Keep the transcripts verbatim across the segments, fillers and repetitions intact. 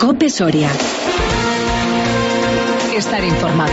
COPE Soria. Estar informado.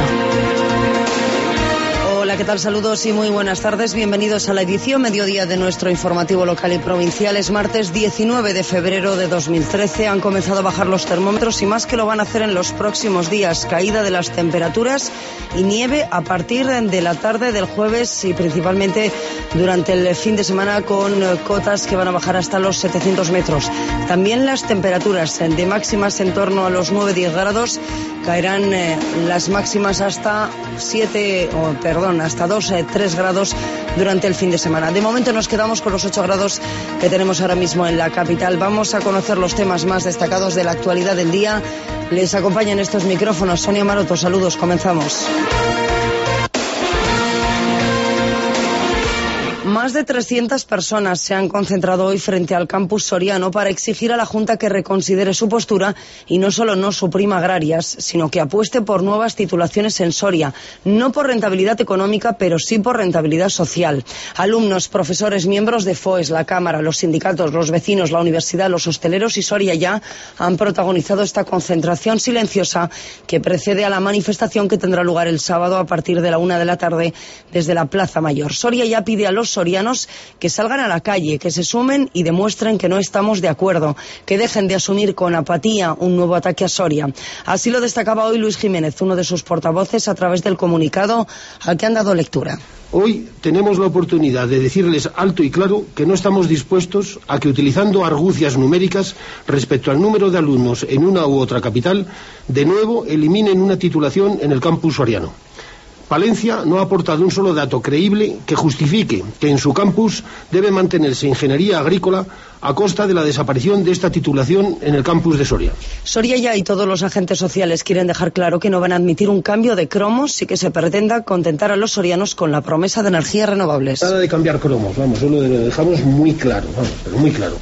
Hola, ¿qué tal? Saludos y muy buenas tardes. Bienvenidos a la edición mediodía de nuestro informativo local y provincial. Es martes diecinueve de febrero de dos mil trece. Han comenzado a bajar los termómetros y más que lo van a hacer en los próximos días. Caída de las temperaturas y nieve a partir de la tarde del jueves y principalmente durante el fin de semana con cotas que van a bajar hasta los setecientos metros. También las temperaturas de máximas en torno a los nueve a diez grados. Caerán eh, las máximas hasta siete, oh, perdón, hasta dos a tres grados durante el fin de semana. De momento nos quedamos con los ocho grados que tenemos ahora mismo en la capital. Vamos a conocer los temas más destacados de la actualidad del día. Les acompañan estos micrófonos Sonia Maroto. Saludos, comenzamos. Más de trescientas personas se han concentrado hoy frente al campus soriano para exigir a la Junta que reconsidere su postura y no solo no suprima agrarias, sino que apueste por nuevas titulaciones en Soria, no por rentabilidad económica, pero sí por rentabilidad social. Alumnos, profesores, miembros de FOES, la Cámara, los sindicatos, los vecinos, la universidad, los hosteleros y Soria Ya han protagonizado esta concentración silenciosa que precede a la manifestación que tendrá lugar el sábado a partir de la una de la tarde desde la Plaza Mayor. Soria Ya pide a los sorianos que salgan a la calle, que se sumen y demuestren que no estamos de acuerdo, que dejen de asumir con apatía un nuevo ataque a Soria. Así lo destacaba hoy Luis Jiménez, uno de sus portavoces, a través del comunicado al que han dado lectura. Hoy tenemos la oportunidad de decirles alto y claro que no estamos dispuestos a que, utilizando argucias numéricas respecto al número de alumnos en una u otra capital, de nuevo eliminen una titulación en el campus soriano. Palencia no ha aportado un solo dato creíble que justifique que en su campus debe mantenerse ingeniería agrícola a costa de la desaparición de esta titulación en el campus de Soria. Soria Ya y todos los agentes sociales quieren dejar claro que no van a admitir un cambio de cromos y que se pretenda contentar a los sorianos con la promesa de energías renovables. Nada de cambiar cromos, vamos, eso lo dejamos muy claro, vamos, pero muy claro.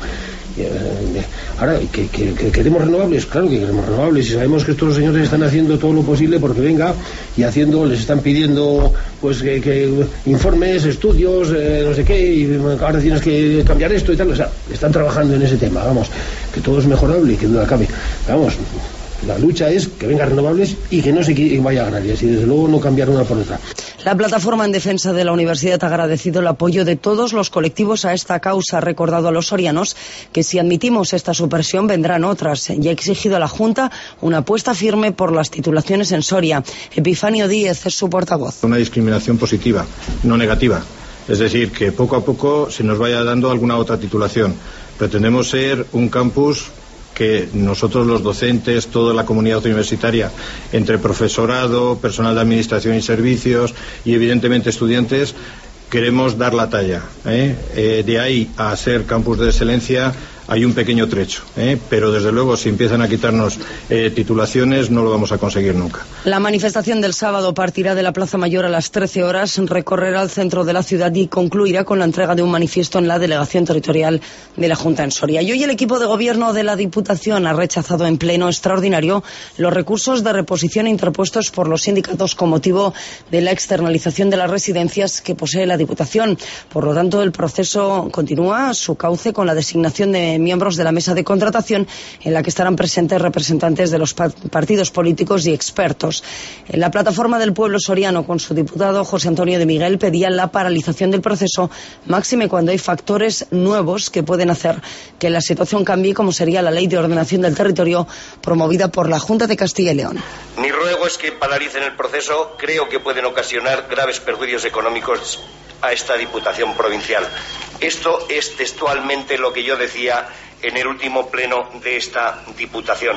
Ahora, ¿que, que, que queremos renovables? Claro que queremos renovables y sabemos que estos señores están haciendo todo lo posible porque venga y haciendo, les están pidiendo pues que, que informes, estudios, eh, no sé qué, y ahora tienes que cambiar esto y tal, o sea, están trabajando en ese tema, vamos, que todo es mejorable y que duda cabe, vamos. La lucha es que vengan renovables y que no se vaya a agrarias y desde luego no cambiar una por otra. La plataforma en defensa de la universidad ha agradecido el apoyo de todos los colectivos a esta causa. Ha recordado a los sorianos que si admitimos esta supresión vendrán otras y ha exigido a la Junta una apuesta firme por las titulaciones en Soria. Epifanio Díez es su portavoz. Una discriminación positiva, no negativa. Es decir, que poco a poco se nos vaya dando alguna otra titulación. Pretendemos ser un campus que nosotros los docentes, toda la comunidad universitaria, entre profesorado, personal de administración y servicios y evidentemente estudiantes, queremos dar la talla, ¿eh? Eh, de ahí a ser campus de excelencia hay un pequeño trecho, ¿eh? Pero desde luego si empiezan a quitarnos eh, titulaciones no lo vamos a conseguir nunca. La manifestación del sábado partirá de la Plaza Mayor a las trece horas, recorrerá el centro de la ciudad y concluirá con la entrega de un manifiesto en la delegación territorial de la Junta en Soria. Y hoy el equipo de gobierno de la Diputación ha rechazado en pleno extraordinario los recursos de reposición interpuestos por los sindicatos con motivo de la externalización de las residencias que posee la Diputación. Por lo tanto, el proceso continúa su cauce con la designación de miembros de la mesa de contratación en la que estarán presentes representantes de los partidos políticos y expertos. En la plataforma del pueblo soriano, con su diputado José Antonio de Miguel, pedía la paralización del proceso, máxime cuando hay factores nuevos que pueden hacer que la situación cambie, como sería la ley de ordenación del territorio promovida por la Junta de Castilla y León. Mi ruego es que paralicen el proceso. Creo que pueden ocasionar graves perjuicios económicos a esta Diputación provincial. Esto es textualmente lo que yo decía en el último pleno de esta Diputación.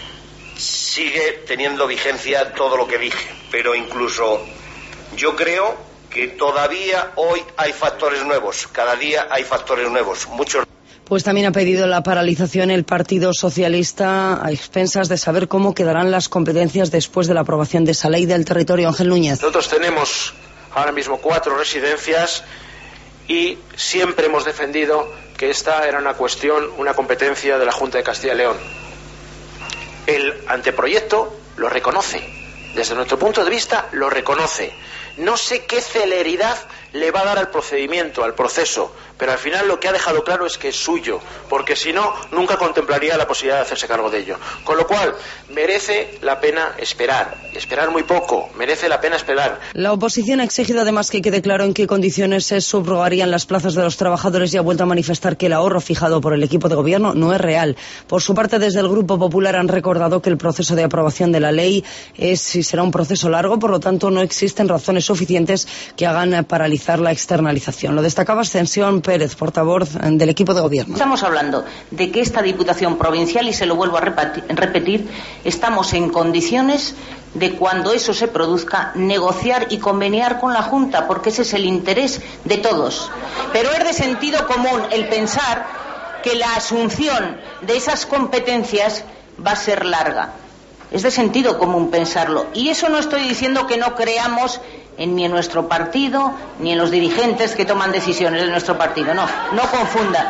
Sigue teniendo vigencia todo lo que dije, pero incluso yo creo que todavía hoy hay factores nuevos, cada día hay factores nuevos, muchos. Pues también ha pedido la paralización el Partido Socialista a expensas de saber cómo quedarán las competencias después de la aprobación de esa ley del territorio. Ángel Núñez. Nosotros tenemos ahora mismo cuatro residencias y siempre hemos defendido que esta era una cuestión, una competencia de la Junta de Castilla y León. El anteproyecto lo reconoce, desde nuestro punto de vista lo reconoce. No sé qué celeridad le va a dar al procedimiento, al proceso, pero al final lo que ha dejado claro es que es suyo, porque si no, nunca contemplaría la posibilidad de hacerse cargo de ello. Con lo cual, merece la pena esperar, esperar muy poco, merece la pena esperar. La oposición ha exigido además que quede claro en qué condiciones se subrogarían las plazas de los trabajadores y ha vuelto a manifestar que el ahorro fijado por el equipo de gobierno no es real. Por su parte, desde el Grupo Popular han recordado que el proceso de aprobación de la ley es y será un proceso largo, por lo tanto no existen razones suficientes que hagan paralizar la externalización. Lo destacaba Ascensión Pérez, portavoz del equipo de gobierno. Estamos hablando de que esta Diputación Provincial, y se lo vuelvo a repetir, estamos en condiciones de, cuando eso se produzca, negociar y conveniar con la Junta, porque ese es el interés de todos. Pero es de sentido común el pensar que la asunción de esas competencias va a ser larga. Es de sentido común pensarlo. Y eso no estoy diciendo que no creamos en, ni en nuestro partido, ni en los dirigentes que toman decisiones de nuestro partido. No, no confundan.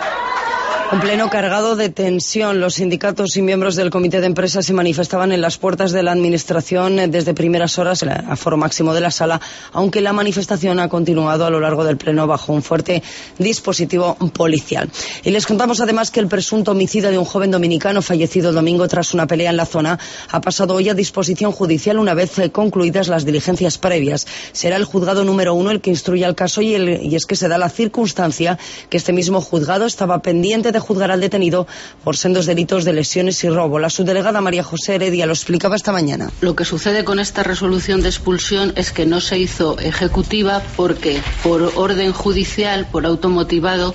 Un pleno cargado de tensión. Los sindicatos y miembros del comité de empresa se manifestaban en las puertas de la administración desde primeras horas, a foro máximo de la sala, aunque la manifestación ha continuado a lo largo del pleno bajo un fuerte dispositivo policial. Y les contamos además que el presunto homicida de un joven dominicano fallecido el domingo tras una pelea en la zona ha pasado hoy a disposición judicial una vez concluidas las diligencias previas. Será el juzgado número uno el que instruya el caso y, el, y es que se da la circunstancia que este mismo juzgado estaba pendiente de juzgar al detenido por sendos delitos de lesiones y robo. La subdelegada María José Heredia lo explicaba esta mañana. Lo que sucede con esta resolución de expulsión es que no se hizo ejecutiva porque, por orden judicial, por automotivado,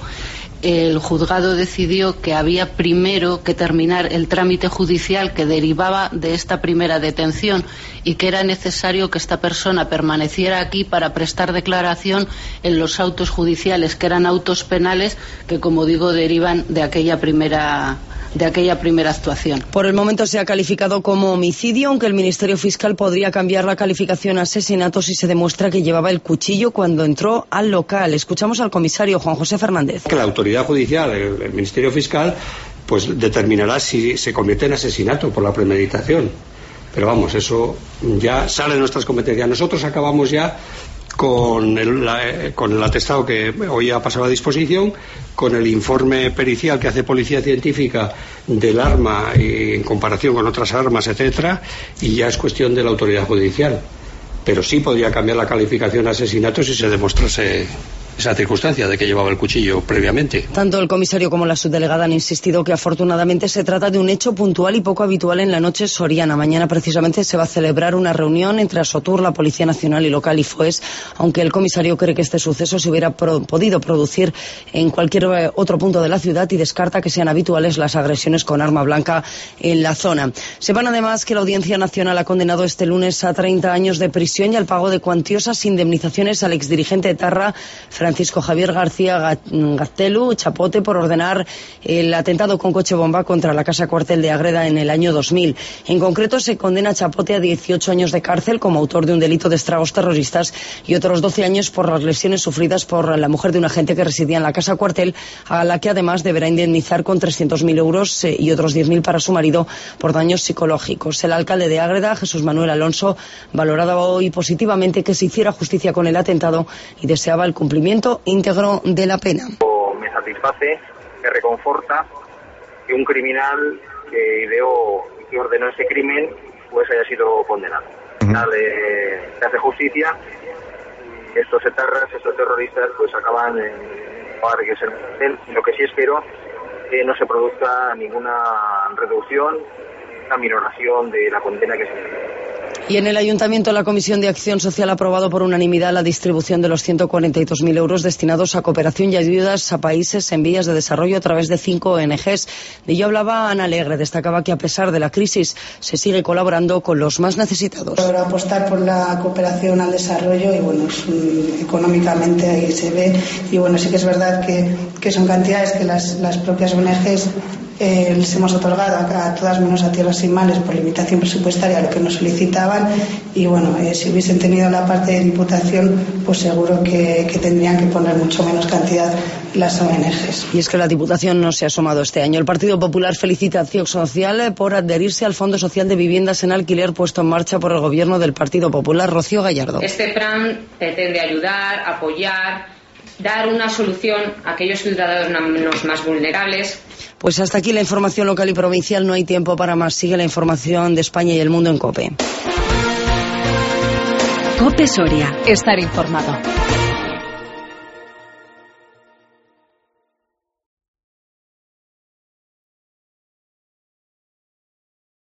el juzgado decidió que había primero que terminar el trámite judicial que derivaba de esta primera detención y que era necesario que esta persona permaneciera aquí para prestar declaración en los autos judiciales, que eran autos penales que, como digo, derivan de aquella primera de aquella primera actuación. Por el momento se ha calificado como homicidio, aunque el Ministerio Fiscal podría cambiar la calificación a asesinato si se demuestra que llevaba el cuchillo cuando entró al local. Escuchamos al comisario Juan José Fernández. Que la autoridad judicial, el, el Ministerio Fiscal, pues determinará si se convierte en asesinato por la premeditación. Pero vamos, eso ya sale de nuestras competencias. Nosotros acabamos ya con el, la, con el atestado que hoy ha pasado a disposición, con el informe pericial que hace Policía Científica del arma y en comparación con otras armas, etcétera, y ya es cuestión de la autoridad judicial. Pero sí podría cambiar la calificación a asesinato si se demostrase esa circunstancia de que llevaba el cuchillo previamente. Tanto el comisario como la subdelegada han insistido que afortunadamente se trata de un hecho puntual y poco habitual en la noche soriana. Mañana precisamente se va a celebrar una reunión entre Asotur, la Policía Nacional y Local y FOES, aunque el comisario cree que este suceso se hubiera pro- podido producir en cualquier otro punto de la ciudad y descarta que sean habituales las agresiones con arma blanca en la zona. Sepan además que la Audiencia Nacional ha condenado este lunes a treinta años de prisión y al pago de cuantiosas indemnizaciones al exdirigente etarra Francisco Javier García Gaztelu Chapote por ordenar el atentado con coche bomba contra la casa cuartel de Ágreda en el año dos mil. En concreto, se condena a Chapote a dieciocho años de cárcel como autor de un delito de estragos terroristas y otros doce años por las lesiones sufridas por la mujer de un agente que residía en la casa cuartel, a la que además deberá indemnizar con trescientos mil euros eh, y otros diez mil para su marido por daños psicológicos. El alcalde de Ágreda, Jesús Manuel Alonso, valoraba hoy positivamente que se hiciera justicia con el atentado y deseaba el cumplimiento íntegro de la pena. Me satisface, me reconforta que un criminal que ideó y que ordenó ese crimen pues haya sido condenado. Uh-huh. eh, se hace justicia, estos etarras, estos terroristas pues acaban en lugar de que se... Lo que sí espero que no se produzca ninguna reducción, una minoración de la condena que se... Y en el Ayuntamiento, la Comisión de Acción Social ha aprobado por unanimidad la distribución de los ciento cuarenta y dos mil euros destinados a cooperación y ayudas a países en vías de desarrollo a través de cinco O N Ges. De ello hablaba Ana Alegre. Destacaba que a pesar de la crisis se sigue colaborando con los más necesitados. Para apostar por la cooperación al desarrollo y bueno, es, um, económicamente ahí se ve y bueno, sí que es verdad que, que son cantidades que las, las propias O N Ges eh, les hemos otorgado a, a todas menos a Tierras Sin Males por limitación presupuestaria lo que nos solicitaban, y bueno, eh, si hubiesen tenido la parte de Diputación, pues seguro que, que tendrían que poner mucho menos cantidad las O N Ges. Y es que la Diputación no se ha asomado este año. El Partido Popular felicita a Acción Social por adherirse al Fondo Social de Viviendas en Alquiler puesto en marcha por el Gobierno del Partido Popular. Rocío Gallardo. Este plan pretende ayudar, apoyar, dar una solución a aquellos ciudadanos más vulnerables. Pues hasta aquí la información local y provincial. No hay tiempo para más. Sigue la información de España y el mundo en COPE. COPE Soria. Estar informado.